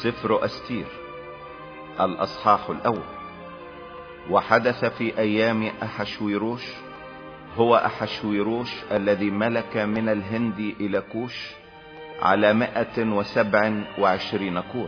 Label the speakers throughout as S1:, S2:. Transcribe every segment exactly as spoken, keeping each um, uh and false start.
S1: سفر أستير الأصحاح الأول. وحدث في أيام أحشويروش، هو أحشويروش الذي ملك من الهند إلى كوش على مائة وسبع وعشرين كور،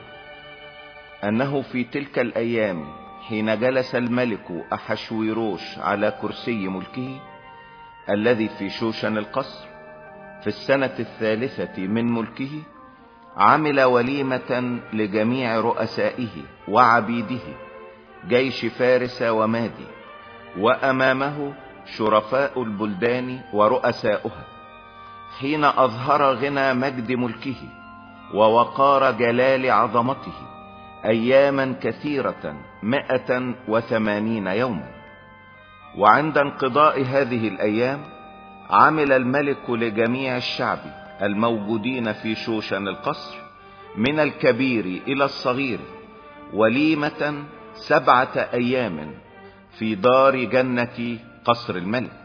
S1: أنه في تلك الأيام حين جلس الملك أحشويروش على كرسي ملكه الذي في شوشن القصر في السنة الثالثة من ملكه، عمل وليمة لجميع رؤسائه وعبيده جيش فارس ومادي، وأمامه شرفاء البلدان ورؤساؤها، حين أظهر غنى مجد ملكه ووقار جلال عظمته أياما كثيرة مائة وثمانين يوما. وعند انقضاء هذه الأيام عمل الملك لجميع الشعب الموجودين في شوشن القصر من الكبير إلى الصغير وليمة سبعة أيام في دار جنة قصر الملك،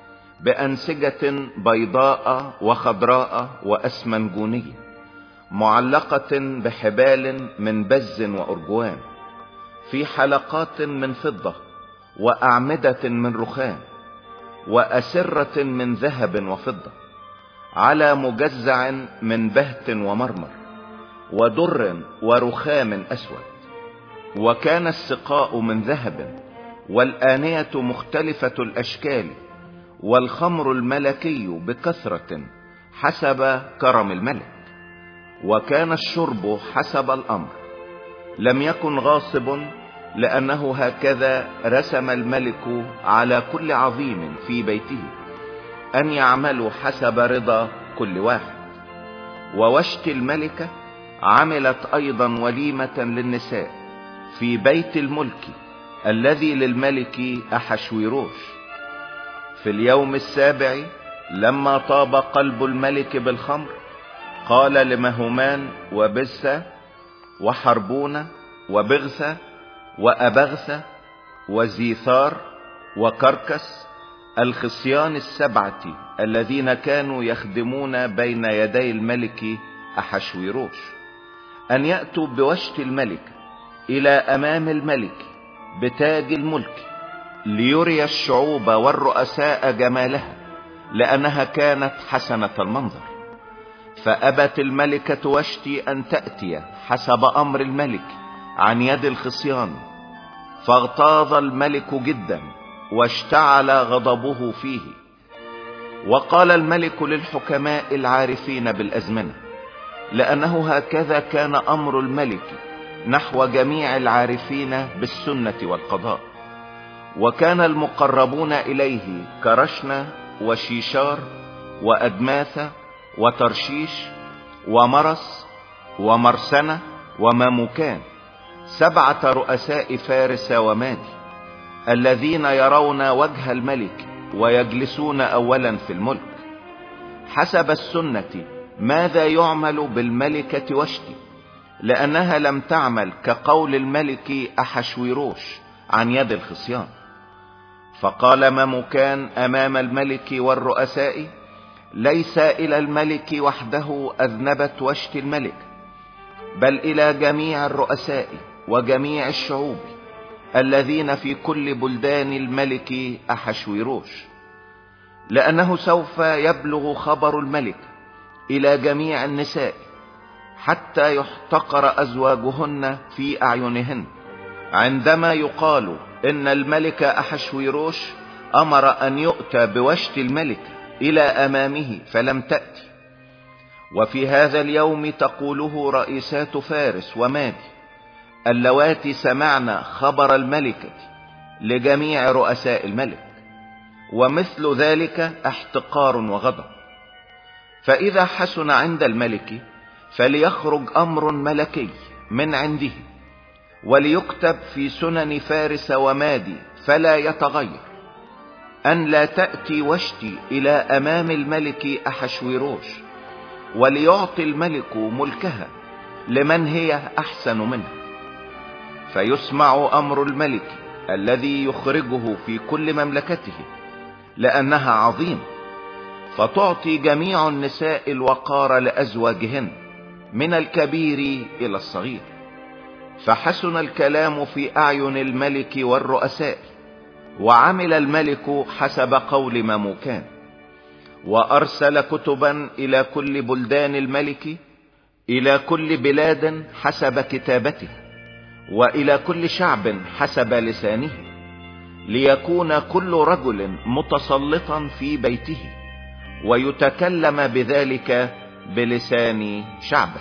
S1: بأنسجة بيضاء وخضراء وأسمنجونية معلقة بحبال من بز وأرجوان، في حلقات من فضة وأعمدة من رخام وأسرة من ذهب وفضة، على مجزع من بهت ومرمر ودر ورخام أسود. وكان السقاء من ذهب، والآنية مختلفة الأشكال، والخمر الملكي بكثرة حسب كرم الملك، وكان الشرب حسب الأمر، لم يكن غاصب، لأنه هكذا رسم الملك على كل عظيم في بيته أن يعملوا حسب رضا كل واحد. ووشت الملكة عملت أيضا وليمة للنساء في بيت الملك الذي للملك أحشويروش. في اليوم السابع لما طاب قلب الملك بالخمر، قال لمهومان وبزة وحربون وبغثة وأبغثة وزيثار وكركس الخصيان السبعة الذين كانوا يخدمون بين يدي الملك أحشويروش، أن يأتوا بوشت الملك إلى أمام الملك بتاج الملك، ليري الشعوب والرؤساء جمالها، لأنها كانت حسنة المنظر. فأبت الملكة وشتي أن تأتي حسب أمر الملك عن يد الخصيان، فاغتاظ الملك جدا واشتعل غضبه فيه. وقال الملك للحكماء العارفين بالأزمنة، لأنه هكذا كان أمر الملك نحو جميع العارفين بالسنة والقضاء، وكان المقربون إليه كرشنا وشيشار وأدماثة وترشيش ومرس ومرسنة وماموكان، سبعة رؤساء فارس ومادي، الذين يرون وجه الملك ويجلسون أولا في الملك حسب السنة ماذا يعمل بالملكة وشتي، لأنها لم تعمل كقول الملك أحشويروش عن يد الخصيان. فقال ماموكان أمام الملك والرؤساء: ليس إلى الملك وحده أذنبت وشت الملك، بل إلى جميع الرؤساء وجميع الشعوب الذين في كل بلدان الملك أحشويروش، لأنه سوف يبلغ خبر الملك إلى جميع النساء حتى يحتقر أزواجهن في أعينهن، عندما يقال إن الملك أحشويروش أمر أن يؤتى بوشت الملك إلى أمامه فلم تأتي. وفي هذا اليوم تقوله رئيسات فارس ومادي اللواتي سمعنا خبر الملكة لجميع رؤساء الملك، ومثل ذلك احتقار وغضب. فإذا حسن عند الملك فليخرج أمر ملكي من عنده، وليكتب في سنن فارس ومادي فلا يتغير، أن لا تأتي وشتي إلى أمام الملك أحشويروش، وليعطي الملك ملكها لمن هي أحسن منها. فيسمع أمر الملك الذي يخرجه في كل مملكته، لأنها عظيمة، فتعطي جميع النساء الوقار لأزواجهن من الكبير إلى الصغير. فحسن الكلام في أعين الملك والرؤساء، وعمل الملك حسب قول مموكان، وأرسل كتبا إلى كل بلدان الملك، إلى كل بلاد حسب كتابته، وإلى كل شعب حسب لسانه، ليكون كل رجل متسلطا في بيته ويتكلم بذلك بلسان شعبه.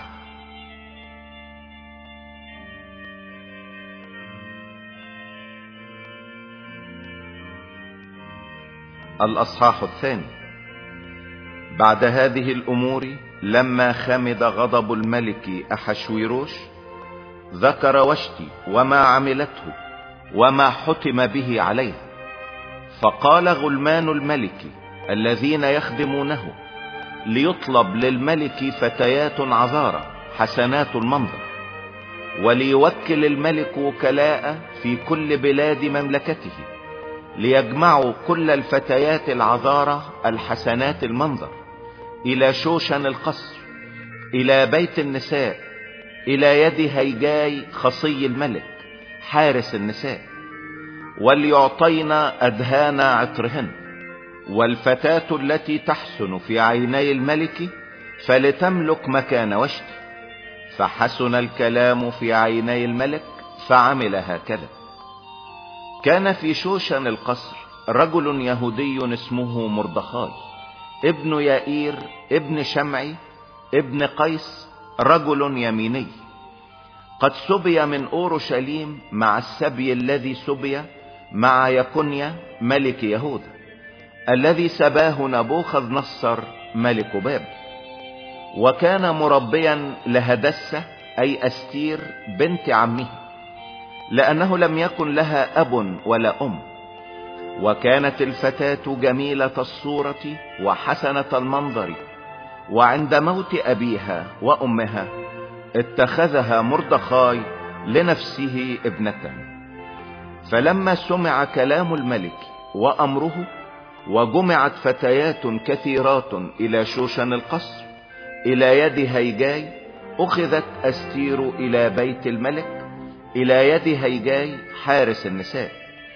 S1: الأصحاح الثاني. بعد هذه الأمور لما خمد غضب الملك أحشويروش، ذكر واشتي وما عملته وما حتم به عليه، فقال غلمان الملك الذين يخدمونه ليطلب للملك فتيات عذارى حسنات المنظر، وليوكل الملك وكلاء في كل بلاد مملكته ليجمعوا كل الفتيات العذارى الحسنات المنظر الى شوشن القصر، الى بيت النساء، الى يد هيجاي خصي الملك حارس النساء، وليعطينا أدهان عطرهن. والفتاة التي تحسن في عيني الملك فلتملك مكان وشتي. فحسن الكلام في عيني الملك فعمل هكذا. كان في شوشن القصر رجل يهودي اسمه مردخاي ابن يائير ابن شمعي ابن قيس، رجل يميني، قد سبي من اورشليم مع السبي الذي سبي مع يكونيا ملك يهوذا، الذي سباه نبوخذ نصر ملك بابل. وكان مربيا لهدسة اي استير بنت عمه، لانه لم يكن لها اب ولا ام. وكانت الفتاة جميلة الصورة وحسنة المنظر، وعند موت ابيها وامها اتخذها مردخاي لنفسه ابنة. فلما سمع كلام الملك وامره، وجمعت فتيات كثيرات الى شوشن القصر الى يد هيجاي، اخذت استير الى بيت الملك الى يد هيجاي حارس النساء.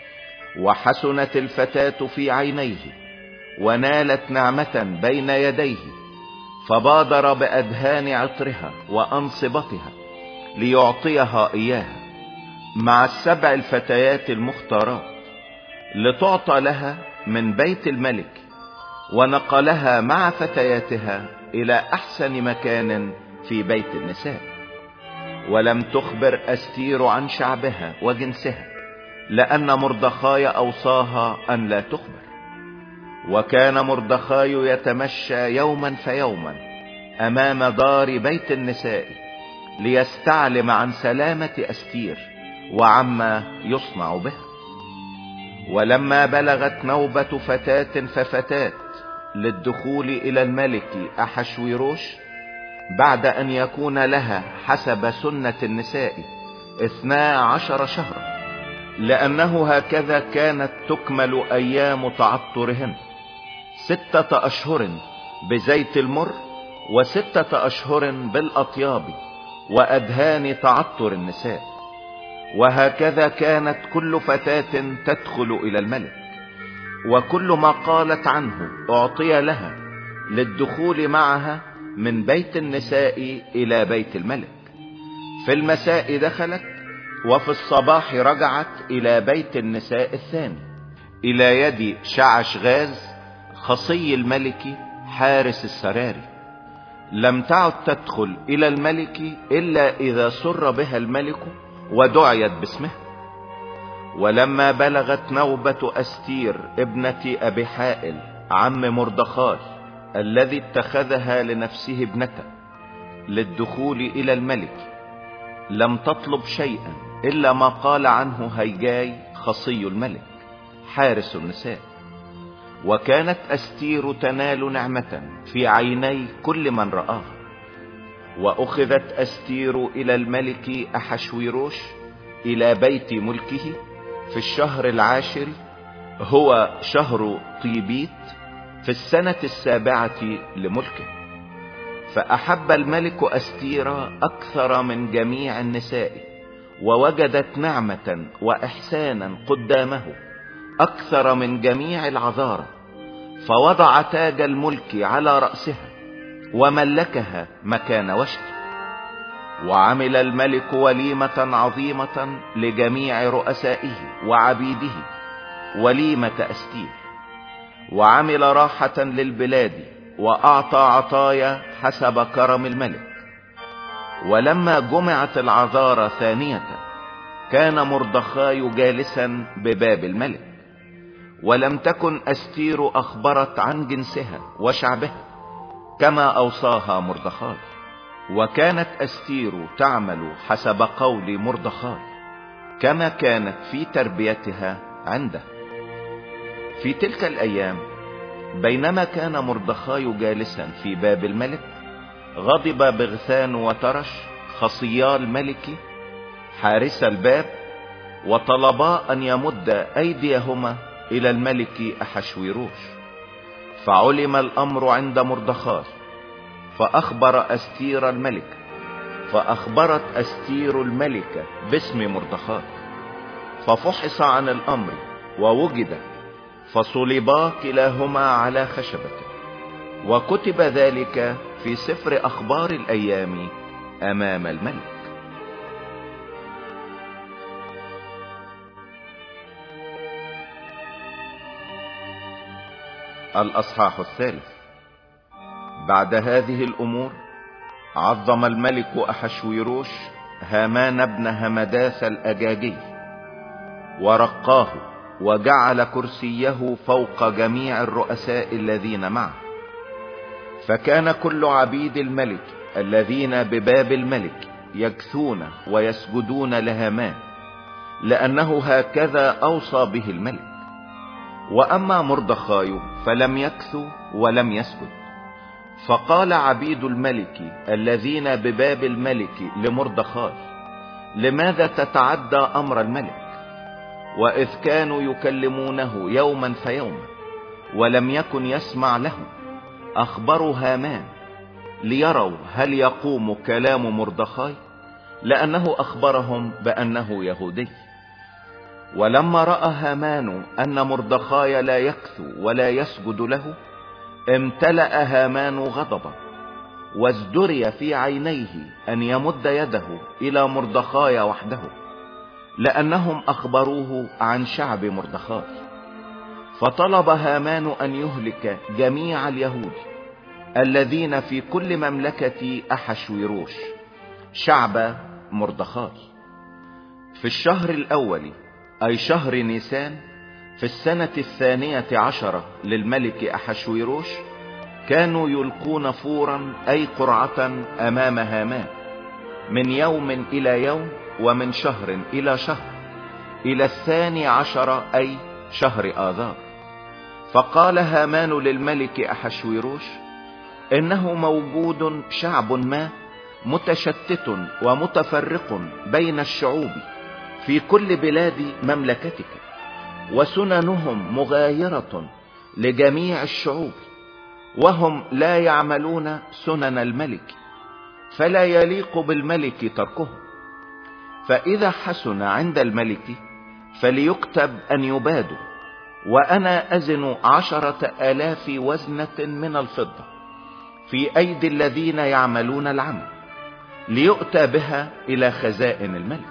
S1: وحسنت الفتاة في عينيه ونالت نعمة بين يديه، فبادر بأدهان عطرها وأنصبتها ليعطيها إياها مع السبع الفتيات المختارات، لتعطى لها من بيت الملك. ونقلها مع فتياتها إلى أحسن مكان في بيت النساء. ولم تخبر أستير عن شعبها وجنسها، لأن مردخاي أوصاها أن لا تخبر. وكان مردخاي يتمشى يوما فيوما أمام دار بيت النساء ليستعلم عن سلامة أستير وعما يصنع بها. ولما بلغت نوبة فتاة ففتاة للدخول إلى الملك أحشويروش، بعد أن يكون لها حسب سنة النساء اثنا عشر شهرا، لأنه هكذا كانت تكمل أيام تعطرهن، ستة أشهر بزيت المر، وستة أشهر بالأطياب وأدهان تعطر النساء. وهكذا كانت كل فتاة تدخل إلى الملك، وكل ما قالت عنه أعطي لها للدخول معها من بيت النساء إلى بيت الملك. في المساء دخلت، وفي الصباح رجعت إلى بيت النساء الثاني إلى يد شعشغاز خصي الملك حارس السراري. لم تعد تدخل إلى الملك إلا إذا سر بها الملك ودعيت باسمه. ولما بلغت نوبة أستير ابنة أبي حائل عم مردخاي الذي اتخذها لنفسه ابنة للدخول إلى الملك، لم تطلب شيئا إلا ما قال عنه هيجاي خصي الملك حارس النساء. وكانت أستير تنال نعمة في عيني كل من رآها. وأخذت أستير إلى الملك أحشويروش إلى بيت ملكه في الشهر العاشر، هو شهر طيبيت، في السنة السابعة لملكه. فأحب الملك أستير أكثر من جميع النساء، ووجدت نعمة وإحسانا قدامه أكثر من جميع العذارى، فوضع تاج الملك على رأسها وملكها مكان وشتي. وعمل الملك وليمة عظيمة لجميع رؤسائه وعبيده، وليمة أستير. وعمل راحة للبلاد، وأعطى عطايا حسب كرم الملك. ولما جمعت العذارى ثانية، كان مردخاي جالسا بباب الملك، ولم تكن أستير أخبرت عن جنسها وشعبها كما أوصاها مردخاي. وكانت أستير تعمل حسب قول مردخاي كما كانت في تربيتها عنده. في تلك الأيام بينما كان مردخاي جالسا في باب الملك، غضب بغثان وترش خصيا الملك حارس الباب، وطلبا أن يمد أيديهما إلى الملك أحشويروش. فعلم الأمر عند مردخاي، فأخبر أستير الملك، فأخبرت أستير الملكة باسم مردخاي، ففحص عن الأمر ووجد، فصلبا كلاهما على خشبة. وكتب ذلك في سفر أخبار الأيام أمام الملك. الأصحاح الثالث. بعد هذه الأمور عظم الملك أحشويروش هامان بن همداث الأجاجي، ورقاه، وجعل كرسيه فوق جميع الرؤساء الذين معه. فكان كل عبيد الملك الذين بباب الملك يكثون ويسجدون لهامان، لأنه هكذا أوصى به الملك. وأما مردخاي فلم يكث ولم يسجد. فقال عبيد الملك الذين بباب الملك لمردخاي: لماذا تتعدى أمر الملك؟ وإذ كانوا يكلمونه يوما فيوما ولم يكن يسمع لهم، أخبروا هامان ليروا هل يقوم كلام مردخاي، لأنه أخبرهم بأنه يهودي. ولما رأى هامان أن مردخاي لا يكثو ولا يسجد له، امتلأ هامان غضبا، وازدري في عينيه أن يمد يده إلى مردخاي وحده، لأنهم أخبروه عن شعب مردخاي. فطلب هامان أن يهلك جميع اليهود الذين في كل مملكة أحشويروش شعب مردخاي. في الشهر الأول، أي شهر نيسان، في السنة الثانية عشرة للملك أحشويروش، كانوا يلقون فورا أي قرعة أمام هامان من يوم إلى يوم، ومن شهر إلى شهر، إلى الثاني عشر أي شهر آذار. فقال هامان للملك أحشويروش: إنه موجود شعب ما متشتت ومتفرق بين الشعوب في كل بلاد مملكتك، وسننهم مغايرة لجميع الشعوب، وهم لا يعملون سنن الملك، فلا يليق بالملك تركهم. فإذا حسن عند الملك فليكتب أن يبادوا، وأنا أزن عشرة آلاف وزنة من الفضة في أيدي الذين يعملون العمل، ليؤتى بها إلى خزائن الملك.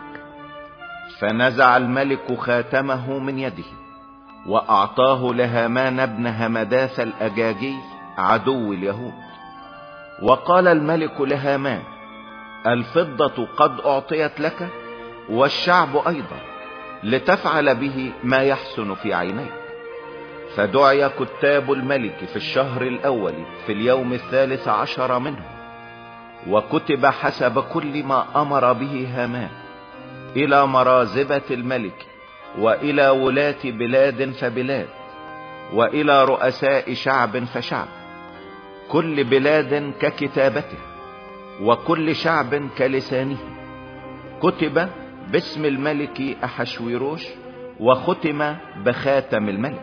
S1: فنزع الملك خاتمه من يده، وأعطاه لهامان بن همداث الأجاجي عدو اليهود. وقال الملك لهامان: الفضة قد أعطيت لك، والشعب أيضا، لتفعل به ما يحسن في عينيك. فدعي كتاب الملك في الشهر الأول في اليوم الثالث عشر منه، وكتب حسب كل ما أمر به هامان إلى مرازبة الملك، وإلى ولاة بلاد فبلاد، وإلى رؤساء شعب فشعب، كل بلاد ككتابته، وكل شعب كلسانه. كتب باسم الملك أحشويروش، وختم بخاتم الملك.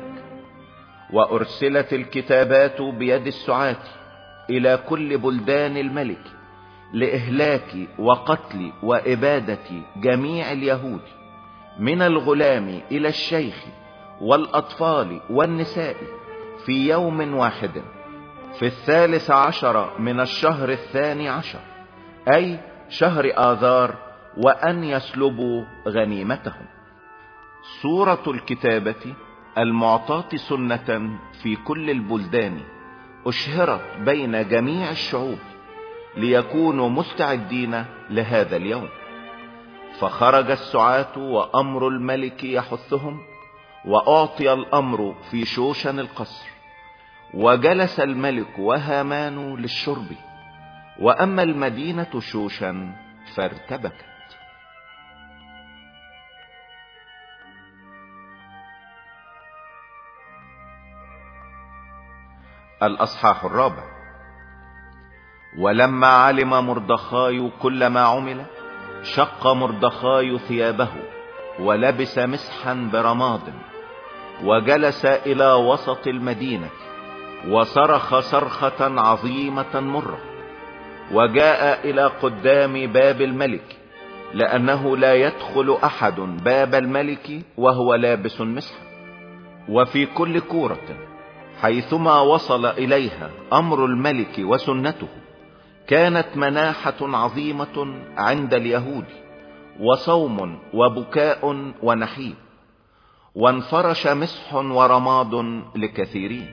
S1: وأرسلت الكتابات بيد السعاة إلى كل بلدان الملك، لإهلاك وقتل وإبادة جميع اليهود من الغلام إلى الشيخ والأطفال والنساء في يوم واحد في الثالث عشر من الشهر الثاني عشر، أي شهر آذار، وأن يسلبوا غنيمتهم. صورة الكتابة المعطاة سنة في كل البلدان أشهرت بين جميع الشعوب ليكونوا مستعدين لهذا اليوم. فخرج السعاة وأمر الملك يحثهم، وأعطي الأمر في شوشن القصر، وجلس الملك وهامان للشرب، وأما المدينة شوشن فارتبكت. الأصحاح الرابع. ولما علم مردخاي كل ما عمل، شق مردخاي ثيابه ولبس مسحا برماد، وجلس إلى وسط المدينة، وصرخ صرخة عظيمة مرة، وجاء إلى قدام باب الملك، لأنه لا يدخل أحد باب الملك وهو لابس مسحا. وفي كل كورة حيثما وصل إليها أمر الملك وسنته كانت مناحة عظيمة عند اليهود، وصوم وبكاء ونحيب، وانفرش مسح ورماد لكثيرين.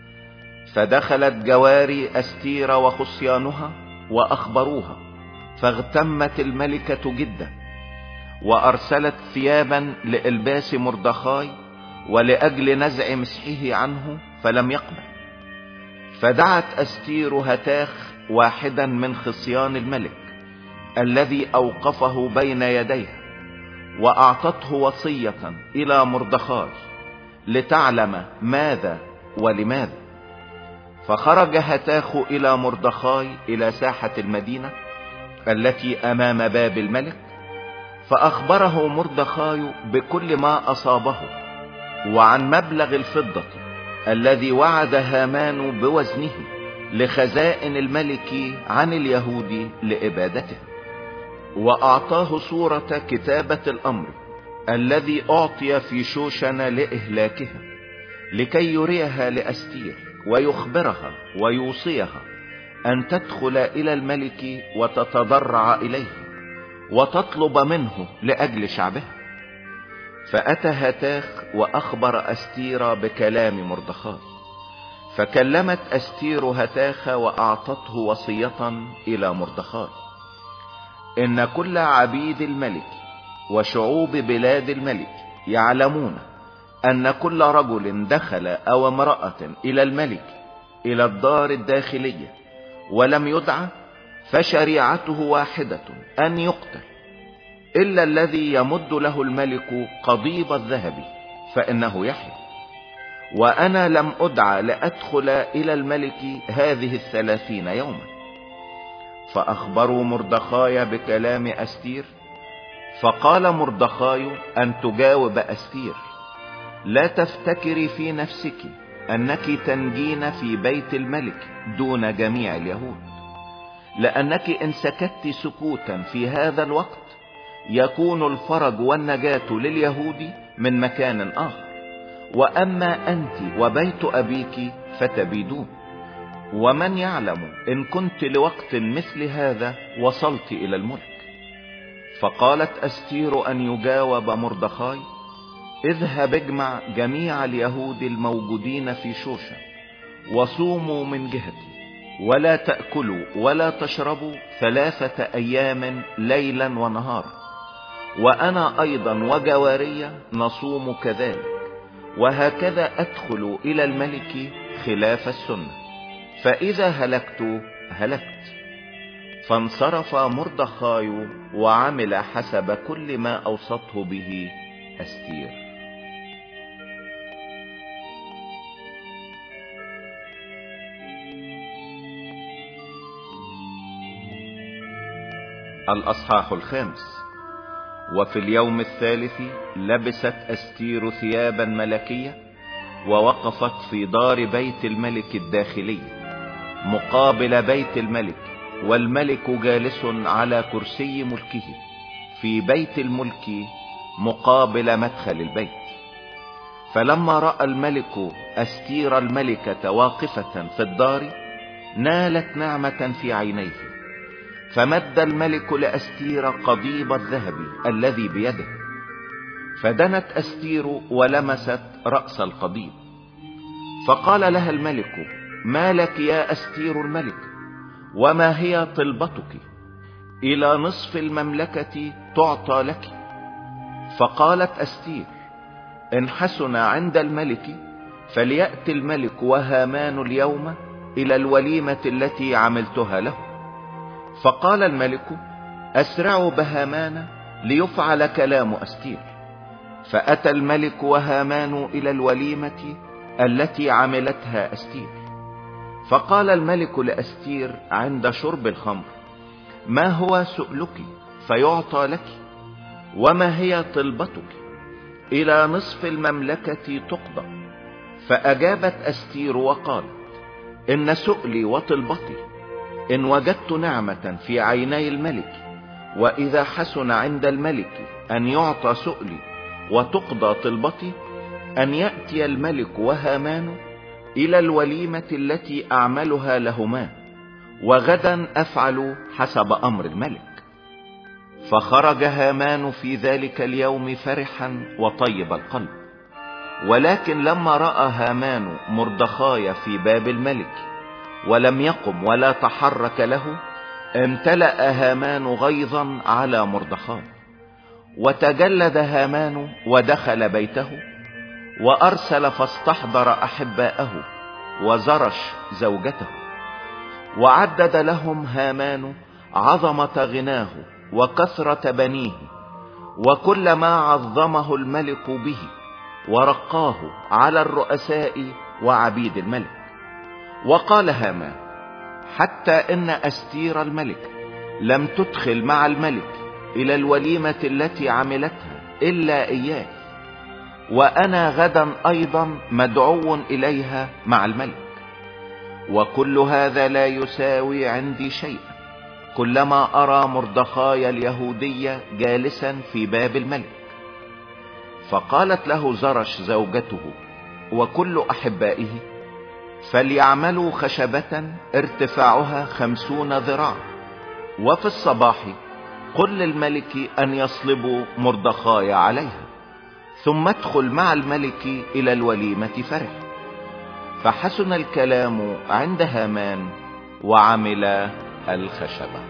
S1: فدخلت جواري أستير وخصيانها وأخبروها، فاغتمت الملكة جدا، وأرسلت ثيابا لإلباس مردخاي ولأجل نزع مسحه عنه، فلم يقبل. فدعت أستير هتاخ واحدا من خصيان الملك الذي أوقفه بين يديها، وأعطته وصية إلى مردخاي لتعلم ماذا ولماذا. فخرج هتاخ إلى مردخاي إلى ساحة المدينة التي أمام باب الملك، فأخبره مردخاي بكل ما أصابه، وعن مبلغ الفضة الذي وعد هامان بوزنه لخزائن الملك عن اليهود لإبادته. وأعطاه صورة كتابة الأمر الذي أعطي في شوشن لإهلاكها، لكي يريها لأستير ويخبرها ويوصيها أن تدخل إلى الملك وتتضرع إليه وتطلب منه لأجل شعبها. فأتى هتاخ وأخبر أستير بكلام مردخاي، فكلمت أستير هتاخ وأعطته وصية إلى مردخاي: إن كل عبيد الملك وشعوب بلاد الملك يعلمون أن كل رجل دخل أو امرأة إلى الملك إلى الدار الداخلية ولم يدعى، فشريعته واحدة أن يقتل، إلا الذي يمد له الملك قضيب الذهب فإنه يحيى. وأنا لم أدعى لأدخل إلى الملك هذه الثلاثين يوما. فأخبروا مردخاي بكلام أستير. فقال مردخاي أن تجاوب أستير: لا تفتكري في نفسك أنك تنجين في بيت الملك دون جميع اليهود، لأنك إن سكت سكوتا في هذا الوقت يكون الفرج والنجاة لليهود من مكان آخر، وأما أنت وبيت أبيك فتبيدون. ومن يعلم إن كنت لوقت مثل هذا وصلت إلى الملك. فقالت أستير أن يجاوب مردخاي: اذهب اجمع جميع اليهود الموجودين في شوشن، وصوموا من جهتي، ولا تأكلوا ولا تشربوا ثلاثة أيام ليلا ونهارا، وأنا أيضا وجوارية نصوم كذلك، وهكذا أدخل إلى الملك خلاف السنة، فإذا هلكت هلكت. فانصرف مردخاي وعمل حسب كل ما أوصته به أستير. الأصحاح الخامس. وفي اليوم الثالث لبست أستير ثيابا ملكية، ووقفت في دار بيت الملك الداخلي مقابل بيت الملك، والملك جالس على كرسي ملكه في بيت الملك مقابل مدخل البيت. فلما رأى الملك أستير الملكة واقفة في الدار نالت نعمة في عينيه، فمد الملك لأستير قضيب الذهب الذي بيده، فدنت أستير ولمست رأس القضيب، فقال لها الملك: ما لك يا أستير الملك؟ وما هي طلبتك؟ إلى نصف المملكة تعطى لك. فقالت أستير: إن حسن عند الملك فليأتي الملك وهامان اليوم إلى الوليمة التي عملتها له. فقال الملك: أسرعوا بهامان ليفعل كلام أستير. فأتى الملك وهامان إلى الوليمة التي عملتها أستير. فقال الملك لأستير عند شرب الخمر: ما هو سؤلك فيعطى لك؟ وما هي طلبتك؟ إلى نصف المملكة تقضى. فأجابت أستير وقالت: إن سؤلي وطلبتي إن وجدت نعمة في عيني الملك، وإذا حسن عند الملك أن يعطى سؤلي وتقضى طلبتي، أن يأتي الملك وهامان إلى الوليمة التي أعملها لهما، وغدا أفعل حسب أمر الملك. فخرج هامان في ذلك اليوم فرحا وطيب القلب. ولكن لما رأى هامان مردخاي في باب الملك ولم يقم ولا تحرك له، امتلأ هامان غيظا على مردخاي، وتجلد هامان ودخل بيته، وأرسل فاستحضر أحباءه وزرش زوجته، وعدد لهم هامان عظمة غناه وكثرة بنيه وكل ما عظمه الملك به، ورقاه على الرؤساء وعبيد الملك. وقال هامان: حتى إن أستير الملك لم تدخل مع الملك إلى الوليمة التي عملتها إلا إياه، وأنا غدا أيضا مدعو إليها مع الملك، وكل هذا لا يساوي عندي شيئا كلما أرى مردخاي اليهودي جالسا في باب الملك. فقالت له زرش زوجته وكل أحبائه: فليعملوا خشبة ارتفاعها خمسون ذراع، وفي الصباح قل للملك أن يصلبوا مردخاي عليها، ثم ادخل مع الملك إلى الوليمة فرح. فحسن الكلام عند هامان وعمل الخشبة.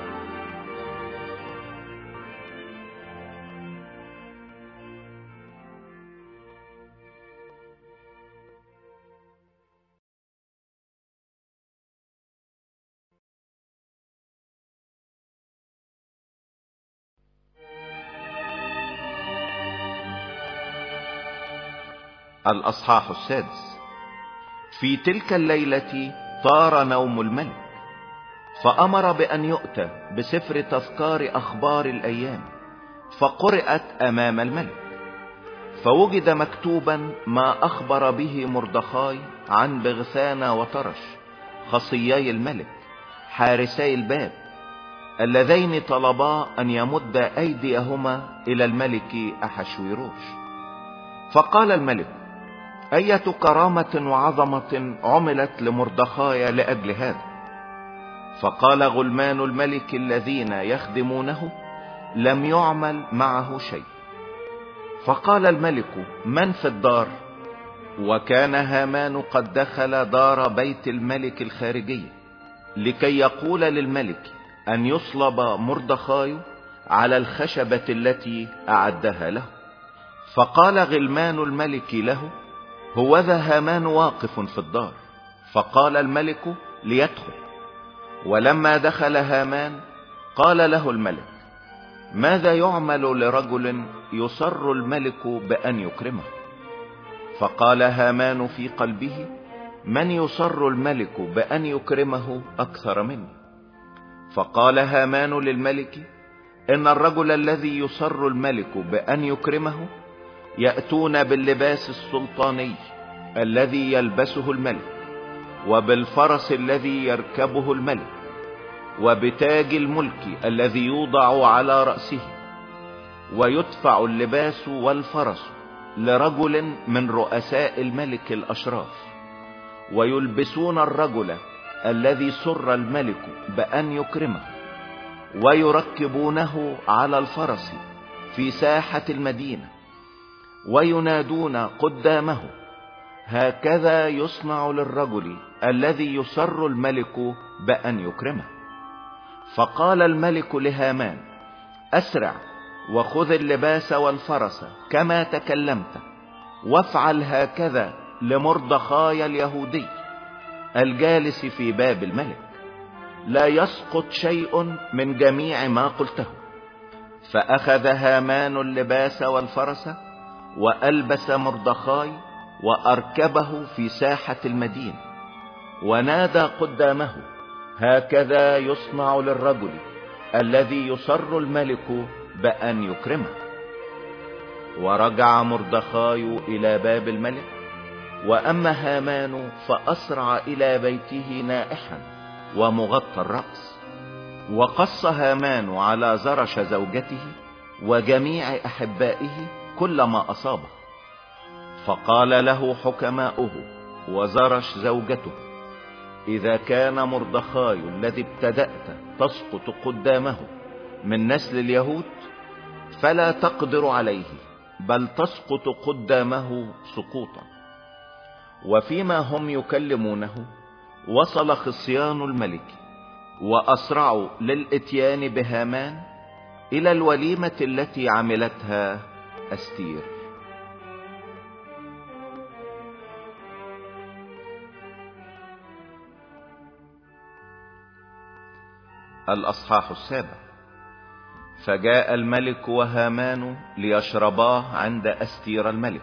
S1: الأصحاح السادس. في تلك الليلة طار نوم الملك، فأمر بأن يؤتى بسفر تذكار أخبار الأيام، فقرأت أمام الملك. فوجد مكتوبا ما أخبر به مردخاي عن بغثان وترش خصيي الملك حارسي الباب، اللذين طلبا أن يمد أيديهما إلى الملك أحشويروش. فقال الملك: أية كرامة وعظمة عملت لمردخاي لأجل هذا؟ فقال غلمان الملك الذين يخدمونه: لم يعمل معه شيء. فقال الملك: من في الدار؟ وكان هامان قد دخل دار بيت الملك الخارجي لكي يقول للملك أن يصلب مردخاي على الخشبة التي أعدها له. فقال غلمان الملك له: هوذا هامان واقف في الدار. فقال الملك ليدخل. ولما دخل هامان قال له الملك: ماذا يعمل لرجل يصر الملك بأن يكرمه؟ فقال هامان في قلبه: من يصر الملك بأن يكرمه أكثر مني؟ فقال هامان للملك: إن الرجل الذي يصر الملك بأن يكرمه يأتون باللباس السلطاني الذي يلبسه الملك، وبالفرس الذي يركبه الملك، وبتاج الملك الذي يوضع على رأسه، ويدفع اللباس والفرس لرجل من رؤساء الملك الأشراف، ويلبسون الرجل الذي سر الملك بأن يكرمه، ويركبونه على الفرس في ساحة المدينة، وينادون قدامه: هكذا يصنع للرجل الذي يسر الملك بأن يكرمه. فقال الملك لهامان: أسرع وخذ اللباس والفرس كما تكلمت، وافعل هكذا لمردخاي اليهودي الجالس في باب الملك، لا يسقط شيء من جميع ما قلته. فأخذ هامان اللباس والفرس، وألبس مردخاي، وأركبه في ساحة المدينة، ونادى قدامه: هكذا يصنع للرجل الذي يسر الملك بأن يكرمه. ورجع مردخاي إلى باب الملك، وأما هامان فأسرع إلى بيته نائحا ومغطى الرأس. وقص هامان على زرش زوجته وجميع أحبائه كل ما أصابه. فقال له حكماؤه وزرش زوجته: إذا كان مردخاي الذي ابتدأت تسقط قدامه من نسل اليهود، فلا تقدر عليه، بل تسقط قدامه سقوطا. وفيما هم يكلمونه وصل خصيان الملك، وأسرعوا للإتيان بهامان إلى الوليمة التي عملتها أستير. الأصحاح السابع. فجاء الملك وهامان ليشرباه عند أستير الملك.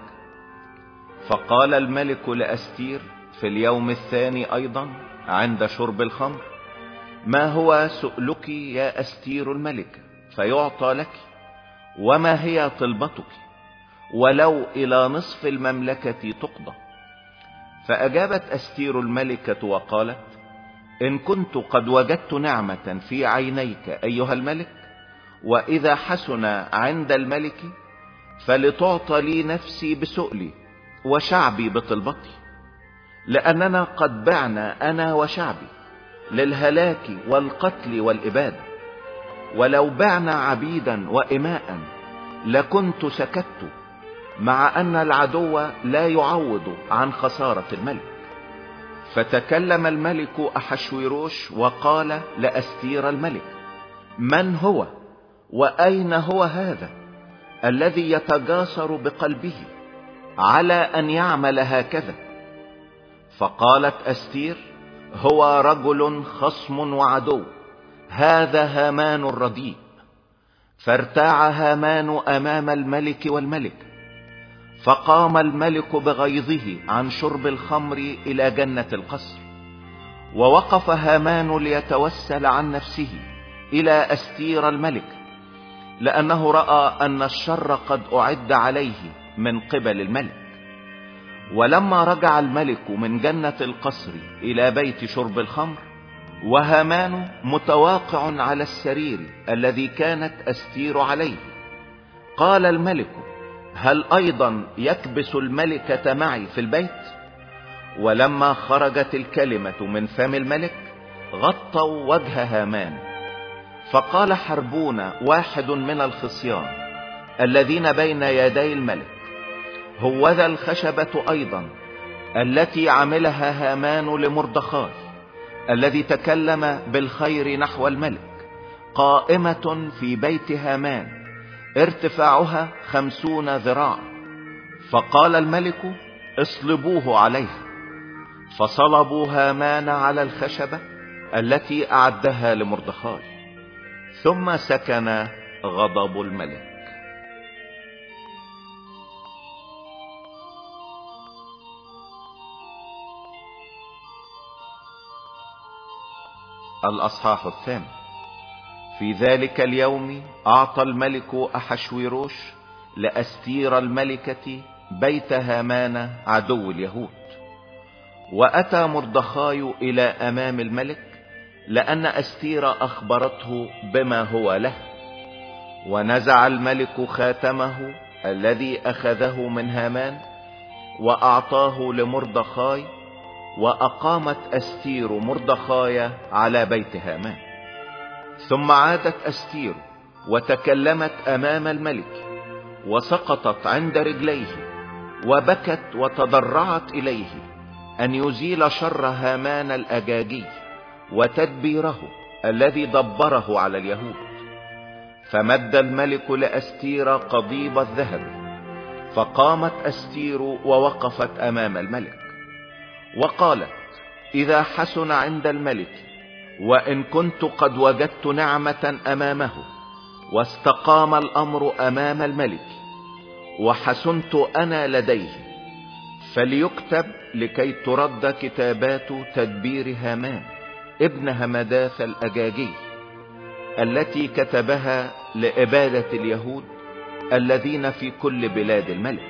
S1: فقال الملك لأستير في اليوم الثاني أيضا عند شرب الخمر: ما هو سؤلك يا أستير الملك فيعطى لك؟ وما هي طلبتك؟ ولو إلى نصف المملكة تقضى. فأجابت أستير الملكة وقالت: إن كنت قد وجدت نعمة في عينيك أيها الملك، وإذا حسن عند الملك، فلتعطى لي نفسي بسؤلي وشعبي بطلبتي، لأننا قد بعنا أنا وشعبي للهلاك والقتل والإبادة. ولو بعنا عبيدا وإماء لكنت سكت، مع أن العدو لا يعوض عن خسارة الملك. فتكلم الملك أحشويروش وقال لأستير الملك: من هو وأين هو هذا الذي يتجاسر بقلبه على أن يعمل هكذا؟ فقالت أستير: هو رجل خصم وعدو، هذا هامان الرديء. فارتاع هامان أمام الملك والملك. فقام الملك بغيظه عن شرب الخمر إلى جنة القصر. ووقف هامان ليتوسل عن نفسه إلى أستير الملك، لأنه رأى أن الشر قد أعد عليه من قبل الملك. ولما رجع الملك من جنة القصر إلى بيت شرب الخمر، وهامان متواقع على السرير الذي كانت أستير عليه، قال الملك: هل أيضا يكبس الملكة معي في البيت؟ ولما خرجت الكلمة من فم الملك غطوا وجه هامان. فقال حربون واحد من الخصيان الذين بين يدي الملك: هوذا الخشبة أيضا التي عملها هامان لمردخاي الذي تكلم بالخير نحو الملك، قائمة في بيت هامان، ارتفاعها خمسون ذراعا. فقال الملك: اصلبوه عليها. فصلبوا هامان على الخشبة التي أعدها لمردخاي. ثم سكن غضب الملك. الأصحاح الثامن. في ذلك اليوم أعطى الملك أحشويروش لأستير الملكة بيت هامان عدو اليهود. وأتى مردخاي إلى أمام الملك لأن أستير أخبرته بما هو له. ونزع الملك خاتمه الذي أخذه من هامان وأعطاه لمردخاي، وأقامت أستير مردخاي على بيت هامان. ثم عادت أستير وتكلمت أمام الملك، وسقطت عند رجليه، وبكت وتضرعت إليه أن يزيل شر هامان الأجاجي وتدبيره الذي دبره على اليهود. فمد الملك لأستير قضيب الذهب، فقامت أستير ووقفت أمام الملك وقالت: إذا حسن عند الملك، وإن كنت قد وجدت نعمة أمامه، واستقام الأمر أمام الملك، وحسنت أنا لديه، فليكتب لكي ترد كتابات تدبير هامان ابن همداث الأجاجي التي كتبها لإبادة اليهود الذين في كل بلاد الملك.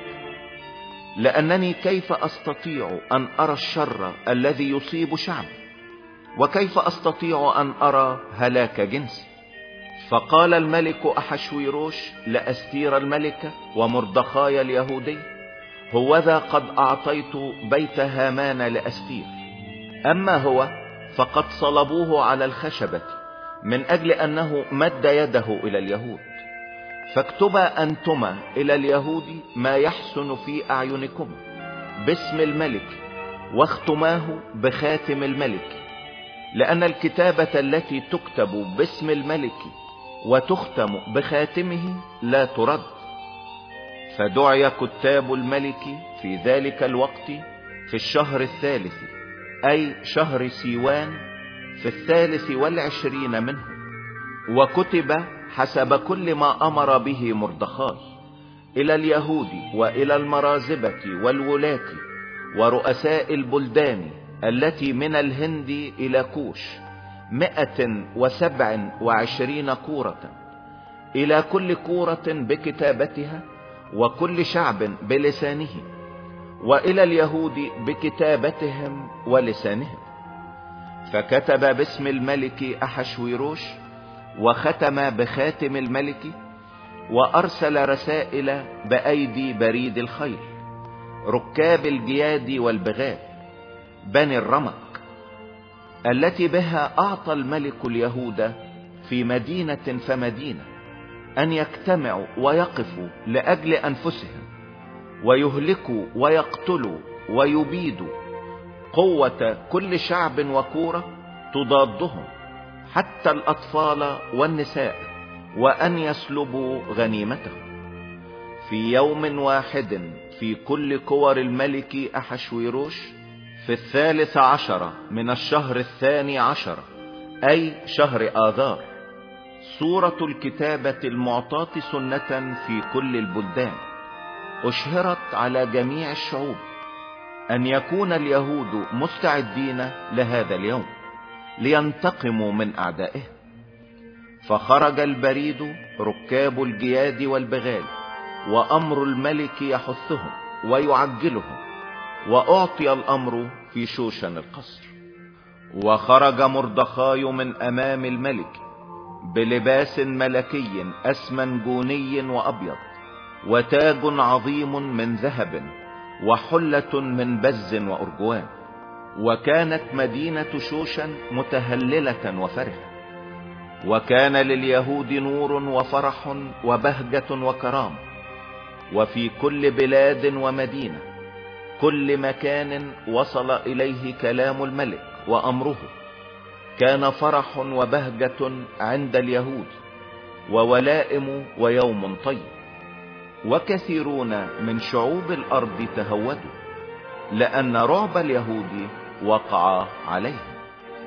S1: لأنني كيف أستطيع أن أرى الشر الذي يصيب شعبي، وكيف أستطيع أن أرى هلاك جنسي؟ فقال الملك أحشويروش لأستير الملكة ومردخاي اليهودي: هوذا قد أعطيت بيت هامان لأستير، أما هو فقد صلبوه على الخشبة من أجل أنه مد يده إلى اليهود. فاكتبا أنتما إلى اليهود ما يحسن في أعينكما باسم الملك، واختماه بخاتم الملك، لأن الكتابة التي تكتب باسم الملك وتختم بخاتمه لا ترد. فدعي كتاب الملك في ذلك الوقت في الشهر الثالث، أي شهر سيوان، في الثالث والعشرين منه، وكتب حسب كل ما أمر به مردخاي إلى اليهود وإلى المرازبة والولاة ورؤساء البلدان التي من الهند إلى كوش، مئة وسبع وعشرين كورة، إلى كل كورة بكتابتها، وكل شعب بلسانه، وإلى اليهود بكتابتهم ولسانهم. فكتب باسم الملك أحشويروش، وختم بخاتم الملك، وأرسل رسائل بأيدي بريد الخيل، ركاب الجياد والبغال، بني الرمق، التي بها أعطى الملك اليهود في مدينة فمدينة أن يجتمعوا ويقفوا لأجل أنفسهم، ويهلكوا ويقتلوا ويبيدوا قوة كل شعب وكورة تضادهم، حتى الأطفال والنساء، وأن يسلبوا غنيمتهم. في يوم واحد في كل كور الملك أحشويروش، في الثالث عشر من الشهر الثاني عشر، أي شهر آذار، صورة الكتابة المعطاة سنة في كل البلدان أشهرت على جميع الشعوب أن يكون اليهود مستعدين لهذا اليوم لينتقموا من أعدائهم. فخرج البريد ركاب الجياد والبغال، وأمر الملك يحثهم ويعجلهم، وأعطي الأمر في شوشن القصر. وخرج مردخاي من أمام الملك بلباس ملكي أسمنجوني وأبيض، وتاج عظيم من ذهب، وحلة من بز وأرجوان. وكانت مدينة شوشن متهللة وفرحة، وكان لليهود نور وفرح وبهجة وكرام، وفي كل بلاد ومدينة كل مكان وصل إليه كلام الملك وأمره كان فرح وبهجة عند اليهود، وولائم ويوم طيب. وكثيرون من شعوب الأرض تهودوا، لأن رعب اليهود وقع عليهم.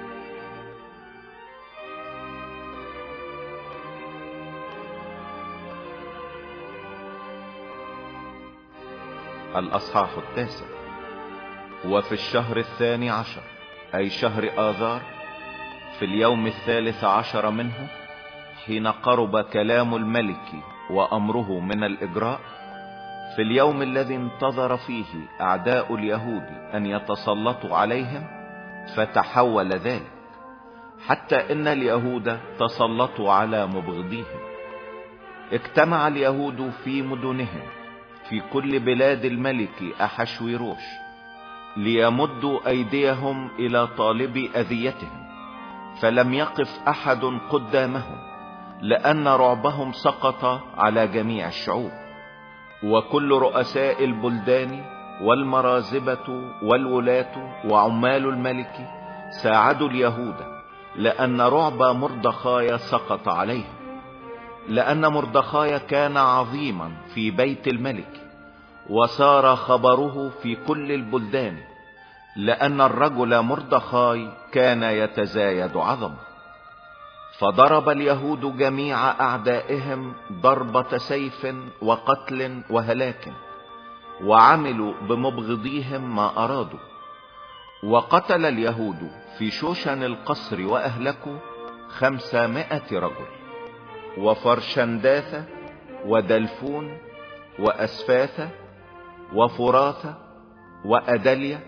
S1: الأصحاح التاسع. وفي الشهر الثاني عشر، أي شهر آذار، في اليوم الثالث عشر منه، حين قرب كلام الملك وأمره من الإجراء، في اليوم الذي انتظر فيه أعداء اليهود أن يتسلطوا عليهم، فتحول ذلك، حتى ان اليهود تسلطوا على مبغضيهم. اجتمع اليهود في مدنهم في كل بلاد الملك أحشويروش ليمدوا أيديهم إلى طالب أذيتهم، فلم يقف أحد قدامهم، لأن رعبهم سقط على جميع الشعوب. وكل رؤساء البلدان والمرازبة والولاة وعمال الملك ساعدوا اليهود، لأن رعب مردخاي سقط عليهم، لأن مردخاي كان عظيما في بيت الملك، وصار خبره في كل البلدان، لأن الرجل مردخاي كان يتزايد عظمه. فضرب اليهود جميع أعدائهم ضربة سيف وقتل وهلاك، وعملوا بمبغضيهم ما أرادوا. وقتل اليهود في شوشن القصر وأهلكوا خمسمائة رجل، وفرشنداثة ودلفون وأسفاثة وفراثة وأدلية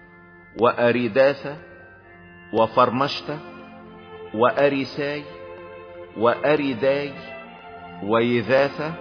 S1: وأريداثة وفرمشتة وأريساي وأريداي ويذاثة،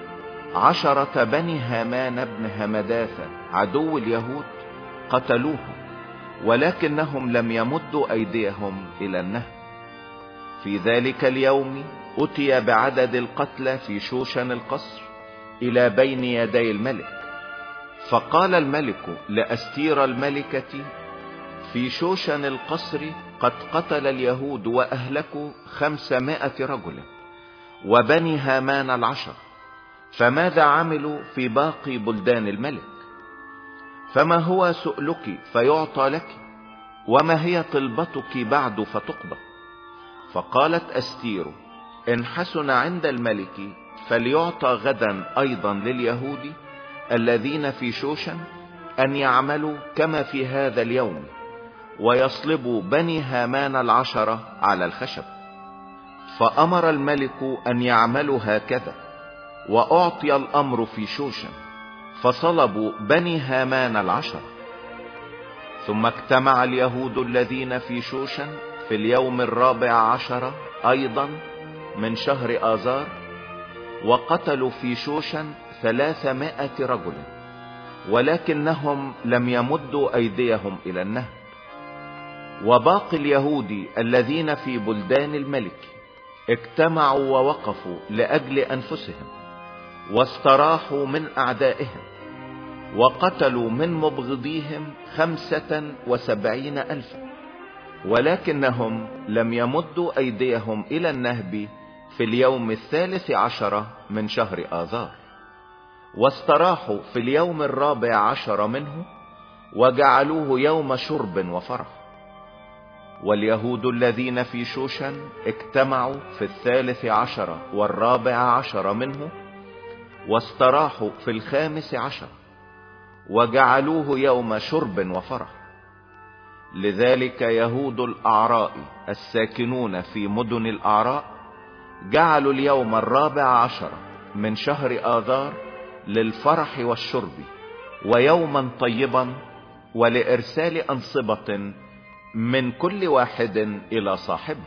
S1: عشرة بني هامان بن همداثة عدو اليهود قتلوهم، ولكنهم لم يمدوا أيديهم إلى النهب. في ذلك اليوم أتي بعدد القتلى في شوشن القصر إلى بين يدي الملك، فقال الملك لأستير الملكة في شوشن القصر: قد قتل اليهود وأهلكوا خمسمائة رجل وبني هامان العشر، فماذا عملوا في باقي بلدان الملك؟ فما هو سؤلك فيعطى لك؟ وما هي طلبتك بعد فتقبل؟ فقالت أستير: إن حسن عند الملك فليعطى غدا أيضا لليهود الذين في شوشن أن يعملوا كما في هذا اليوم، ويصلبوا بني هامان العشرة على الخشب. فأمر الملك أن يعملوا هكذا، وأعطي الأمر في شوشن، فصلبوا بني هامان العشرة. ثم اجتمع اليهود الذين في شوشن في اليوم الرابع عشر أيضا من شهر آذار، وقتلوا في شوشن ثلاثمائة رجل، ولكنهم لم يمدوا أيديهم إلى النهب. وباقي اليهود الذين في بلدان الملك اجتمعوا ووقفوا لأجل أنفسهم، واستراحوا من أعدائهم، وقتلوا من مبغضيهم خمسة وسبعين ألفا، ولكنهم لم يمدوا أيديهم إلى النهب في اليوم الثالث عشر من شهر آذار. واستراحوا في اليوم الرابع عشر منه، وجعلوه يوم شرب وفرح. واليهود الذين في شوشن اجتمعوا في الثالث عشر والرابع عشر منه، واستراحوا في الخامس عشر، وجعلوه يوم شرب وفرح. لذلك يهود الأعراء الساكنون في مدن الأعراء جعلوا اليوم الرابع عشر من شهر آذار للفرح والشرب، ويوما طيبا، ولإرسال أنصبة من كل واحد إلى صاحبه.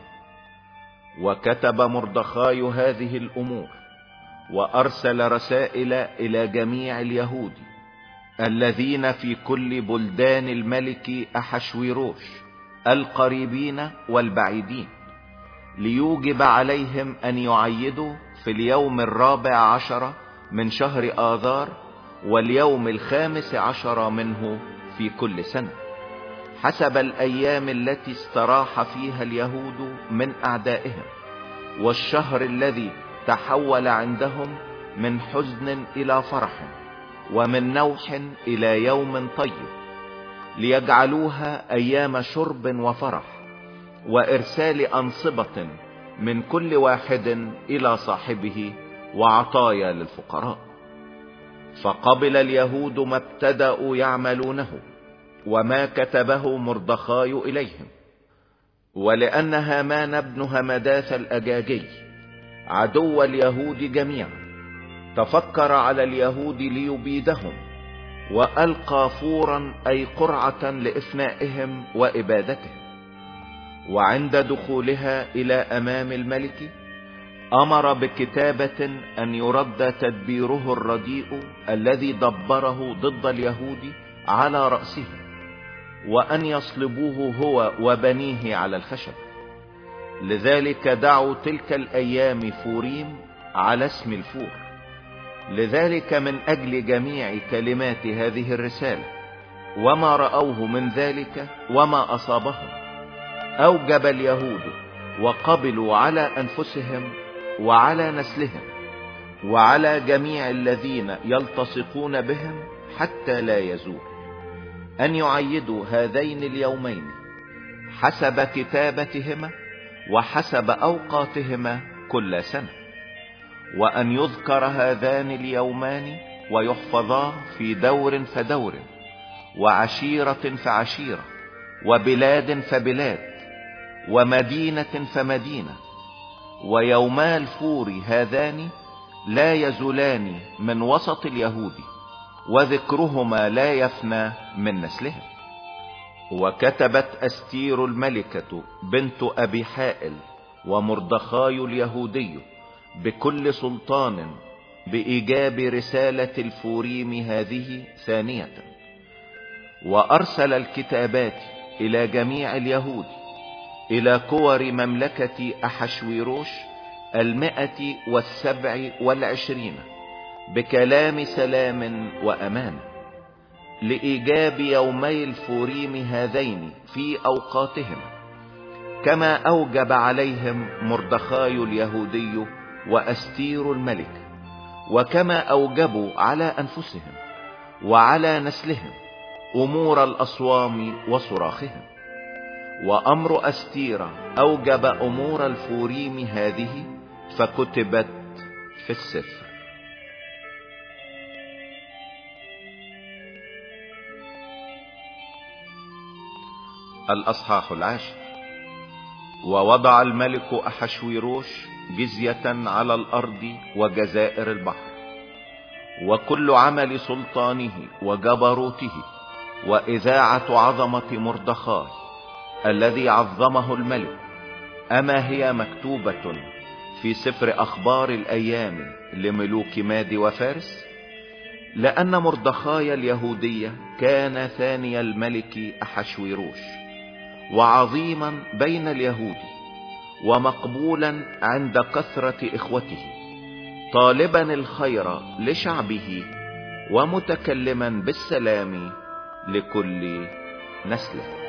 S1: وكتب مردخاي هذه الأمور، وأرسل رسائل إلى جميع اليهود الذين في كل بلدان الملك أحشويروش القريبين والبعيدين، ليوجب عليهم أن يعيدوا في اليوم الرابع عشر من شهر آذار واليوم الخامس عشر منه في كل سنة، حسب الأيام التي استراح فيها اليهود من أعدائهم، والشهر الذي تحول عندهم من حزن إلى فرح، ومن نوح إلى يوم طيب، ليجعلوها أيام شرب وفرح، وإرسال أنصبة من كل واحد إلى صاحبه، وعطايا للفقراء. فقبل اليهود ما ابتدأوا يعملونه وما كتبه مردخاي إليهم. ولأن هامان بن همداث الأجاجي عدو اليهود جميعا تفكر على اليهود ليبيدهم، وألقى فورا أي قرعة لإفنائهم وإبادتهم. وعند دخولها الى امام الملك امر بكتابة ان يرد تدبيره الرديء الذي دبره ضد اليهود على رأسه، وان يصلبوه هو وبنيه على الخشب. لذلك دعوا تلك الايام فوريم على اسم الفور. لذلك من اجل جميع كلمات هذه الرسالة وما رأوه من ذلك وما اصابهم، اوجب اليهود وقبلوا على انفسهم وعلى نسلهم وعلى جميع الذين يلتصقون بهم حتى لا يزول ان يعيدوا هذين اليومين حسب كتابتهما وحسب اوقاتهما كل سنة، وان يذكر هذان اليومان ويحفظا في دور فدور وعشيرة فعشيرة وبلاد فبلاد ومدينة فمدينة. ويوما الفور هذان لا يزولان من وسط اليهود، وذكرهما لا يفنى من نسلهم. وكتبت أستير الملكة بنت أبي حائل ومردخاي اليهودي بكل سلطان بإيجاب رسالة الفوريم هذه ثانية، وأرسل الكتابات إلى جميع اليهود إلى كور مملكة أحشويروش المائة والسبع والعشرين بكلام سلام وأمان، لإيجاب يومي الفوريم هذين في أوقاتهم، كما أوجب عليهم مردخاي اليهودي وأستير الملك، وكما أوجبوا على أنفسهم وعلى نسلهم أمور الأصوام وصراخهم. وأمر أستير أوجب أمور الفوريم هذه فكتبت في السفر. الأصحاح العاشر. ووضع الملك أحشويروش جزية على الأرض وجزائر البحر، وكل عمل سلطانه وجبروته وإذاعة عظمة مردخاي الذي عظمه الملك، أما هي مكتوبة في سفر أخبار الأيام لملوك ماد وفارس؟ لأن مردخاي اليهودية كان ثاني الملك أحشويروش، وعظيما بين اليهود، ومقبولا عند كثرة إخوته، طالبا الخير لشعبه ومتكلما بالسلام لكل نسله.